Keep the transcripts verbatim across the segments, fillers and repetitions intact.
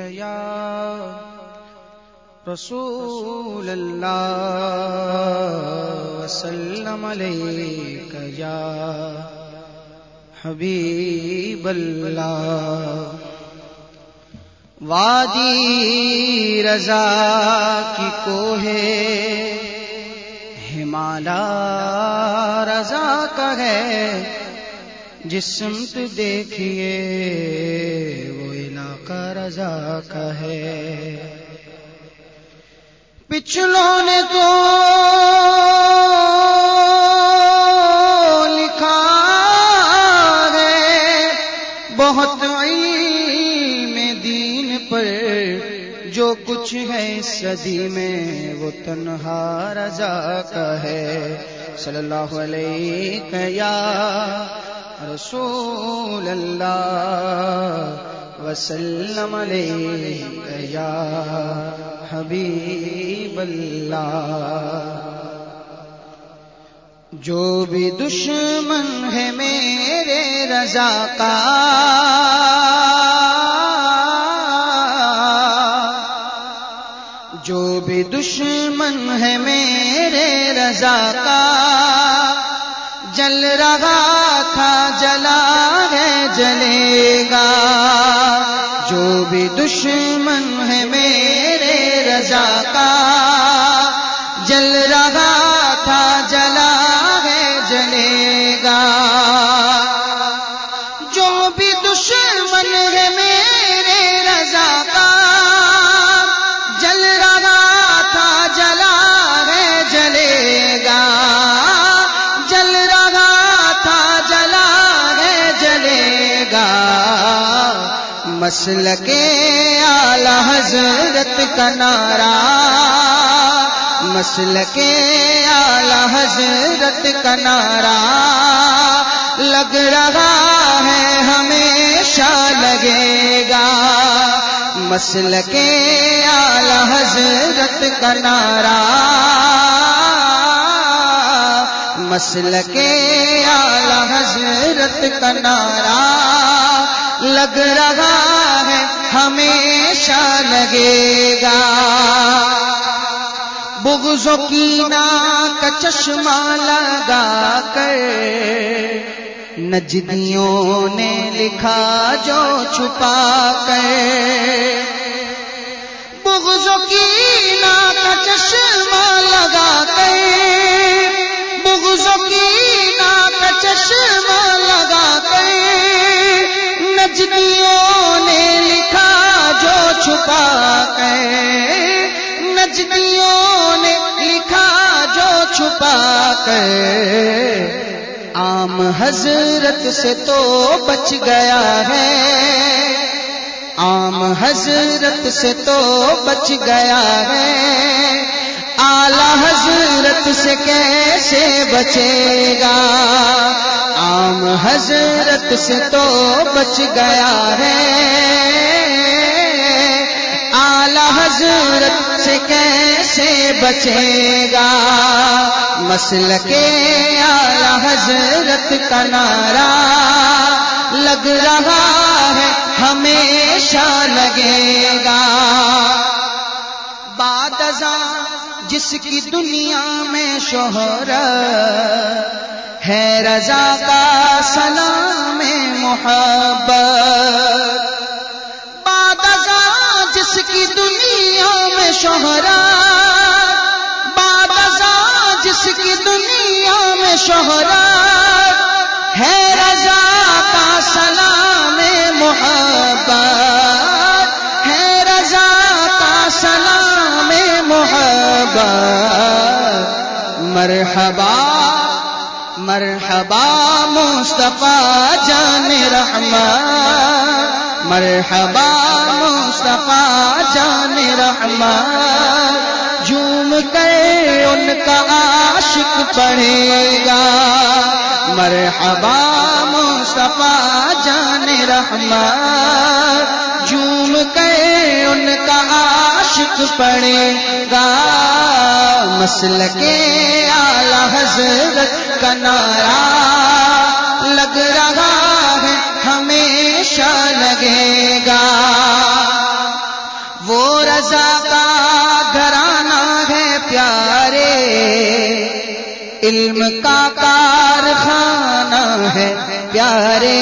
یا رسول اللہ وسلم علیک یا حبیب اللہ. وادی رضا کی کوہ ہمالا رضا کا ہے، جس سمت دیکھیے وہ علاقہ رضا کا ہے. پچھلوں نے تو لکھا ہے بہت علم دین پر، جو کچھ ہے اس صدی میں وہ تنہا رضا کا ہے. صلی اللہ علیہ یا رسول اللہ وسلم علیک یا حبیب اللہ. جو بھی دشمن ہے میرے رضا کا، جو بھی دشمن ہے میرے رضا کا، جل رہا تھا جلا ہے جلے گا. جو بھی دشمن ہے میرے رضا کا، جل رہا تھا جلا ہے جلے گا. جو بھی دشمن ہے میرے رضا کا، جل رہا تھا جلا ہے جلے گا. جل رہا تھا جلا ہے جلے گا. مسلک اعلی حضرت کا نعرہ، مسلک اعلی حضرت کا نعرہ لگ رہا ہے ہمیشہ لگے گا. مسلک اعلی حضرت کا نعرہ، مسلک اعلی حضرت کا نعرہ لگ رہا ہے ہمیشہ لگے گا. بغض و کینہ کا چشمہ لگا کر نجدیوں نے لکھا جو چھپا کر. بغض و کینہ کا چشمہ لگا کر، بغض و کینہ کا چشمہ لگا کر نجدیوں نے لکھا جو چھپا کر. نجدیوں نے لکھا جو چھپا کر. عام حضرت سے تو بچ گیا ہے، عام حضرت سے تو بچ گیا ہے. اعلی حضرت سے کیسے بچے گا؟ عام حضرت سے تو بچ گیا ہے، اعلی حضرت سے کیسے بچے گا؟ مسلک اعلی حضرت کا نعرہ لگ رہا ہے ہمیشہ لگے گا. بعد ازاں جس کی دنیا میں شہرت ہے، رضا کا سلام محبت. بعد ازاں جس کی دنیا میں شہرت، بعد ازاں جس کی دنیا میں شہرت ہے، رضا کا سلام محبت ہے، رضا کا سلام محبت. مرحبا مرحبا مصطفیٰ جان رحمت، مرحبا مصطفیٰ جان رحمت. جھوم کر ان کا عاشق پڑھے گا. مرحبا مصطفیٰ جان رحمت، جھوم کر ان کا عاشق پڑھے گا. مسلک اعلی حضرت کا نعرہ لگ رہا ہے ہمیشہ لگے گا. علم کا کارخانہ ہے پیارے،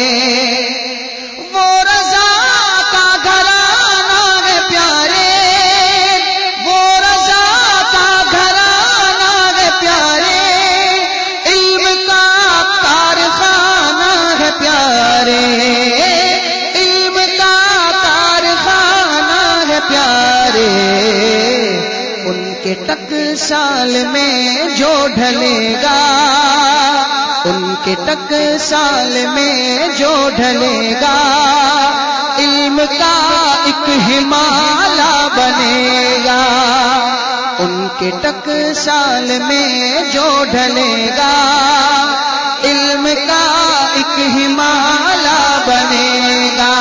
وہ رضا کا گھرانہ ہے پیارے، وہ رضا کا گھرانہ ہے پیارے، علم کا کارخانہ ہے پیارے، علم کا کارخانہ ہے پیارے، ان کے ٹکسال میں جو ڈھلے گا، ان کے ٹکسال میں جو ڈھلے گا، علم کا ایک ہمالا بنے گا، ان کے ٹکسال میں جو ڈھلے گا، علم کا ایک ہمالا بنے گا۔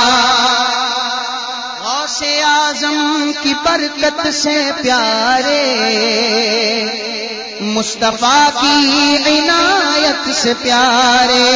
غوث اعظم کی برکت سے پیارے، مصطفیٰ کی عنایت سے پیارے،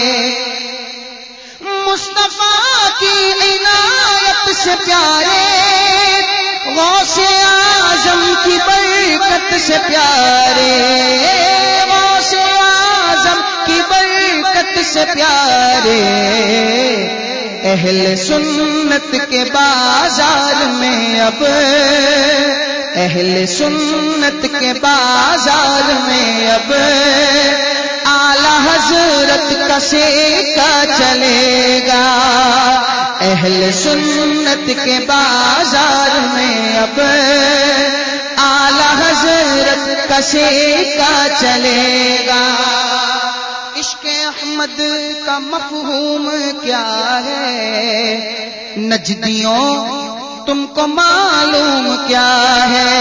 مصطفیٰ کی عنایت سے پیارے، غوث اعظم کی برکت سے پیارے، غوث اعظم کی برکت سے پیارے، اہل سنت کے بازار میں اب، اہل سنت کے بازار میں اب اعلی حضرت کا سیکا چلے گا، اہل سنت کے بازار میں اب اعلی حضرت کا سیکا چلے گا۔ عشق احمد کا مفہوم کیا ہے نجدیوں تم کو معلوم کیا ہے؟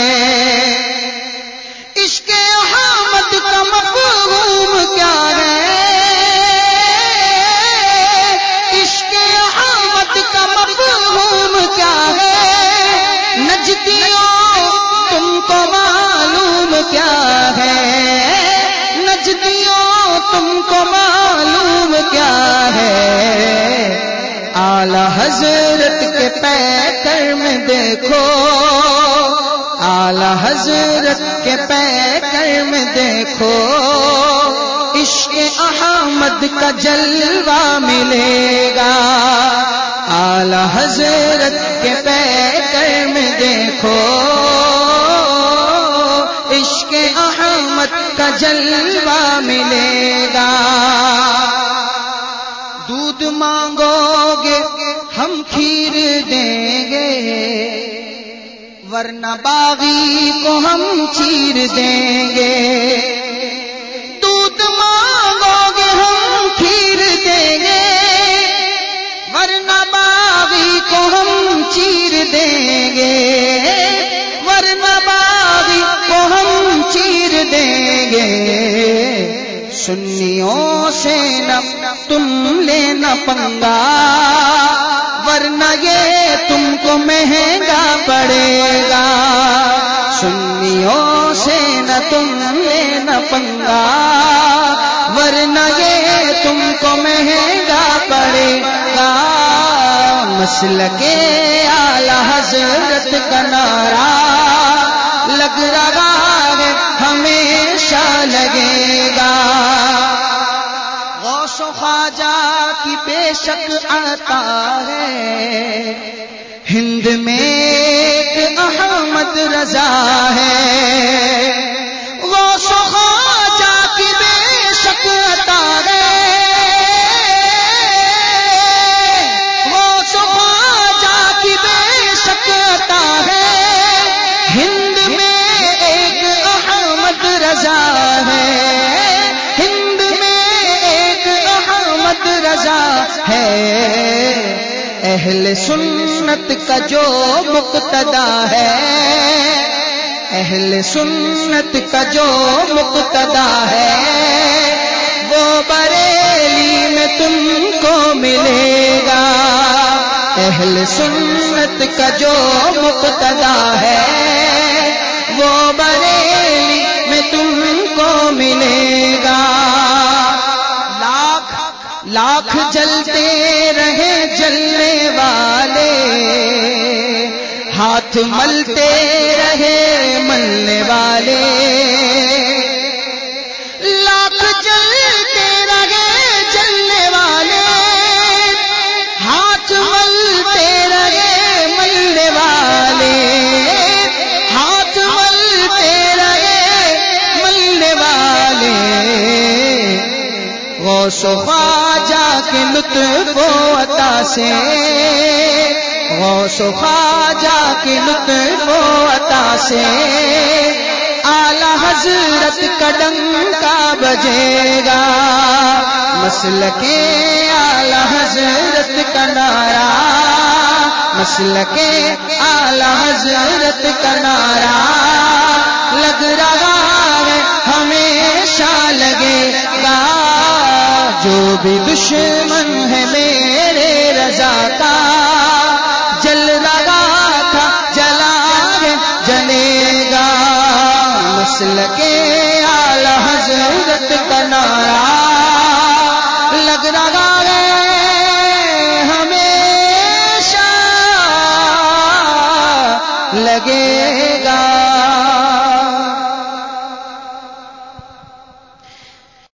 عشق احمد کا مفہوم کیا ہے؟ عشق احمد کا مفہوم کیا ہے؟ نجدیوں تم کو معلوم کیا ہے؟ نجدیوں تم کو معلوم کیا ہے؟ اعلی حضرت کے پیکر میں دیکھو، اعلی حضرت کے پیکر میں دیکھو، عشق احمد کا جلوہ ملے گا، اعلی حضرت کے پیکر میں دیکھو، عشق احمد کا جلوہ ملے گا۔ دودھ مانگو گے ہم کھیر دیں گے، ورنہ باغی کو ہم چیر دیں گے، دودھ مانگو گے ہم کھیر دیں گے، ورنہ باغی کو ہم چیر دیں گے، ورنہ باغی کو ہم چیر دیں گے، سنیوں سے نہ تم لینا پنگا، ورنہ یہ تم کو مہنگا پڑے گا، سنیوں سے نہ تم لینا پنگا، ورنہ یہ تم کو مہنگا پڑے گا۔ مسلک اعلی حضرت کا نعرہ لگ رہا ہے ہمیشہ لگے گا، غوث و خواجہ کی بے شک عطا ہے، ہند میں ایک احمد رضا ہے، غوث و خواجہ کی بے شک عطا ہے، غوث و خواجہ کی بے شک عطا ہے، ہند میں ایک احمد رضا ہے، ہند میں ایک احمد رضا ہے، اہل سنت کا جو مقتدا ہے، اہل سنت کا جو مقتدا ہے، وہ بریلی میں تم کو ملے گا، اہل سنت کا جو مقتدا ہے، وہ بریلی میں تم کو ملے گا۔ لاکھ لاکھ جلتے رہے جلنے والے، ہاتھ ملتے رہے ملنے والے، غوث و خواجہ کے لطف و عطا سے، غوث و خواجہ کے لطف و عطا سے اعلی حضرت کا ڈنکا بجے گا، مسلک اعلی حضرت کا نعرہ، مسلک اعلی حضرت کا نعرہ لگ رہا ہے ہمیشہ لگے گا، جو بھی دشمن ہے میرے رضا کا جل رہا تھا جلا ہے جلے گا، مسلک اعلی حضرت کا نعرہ لگ رہا ہے ہمیشہ لگے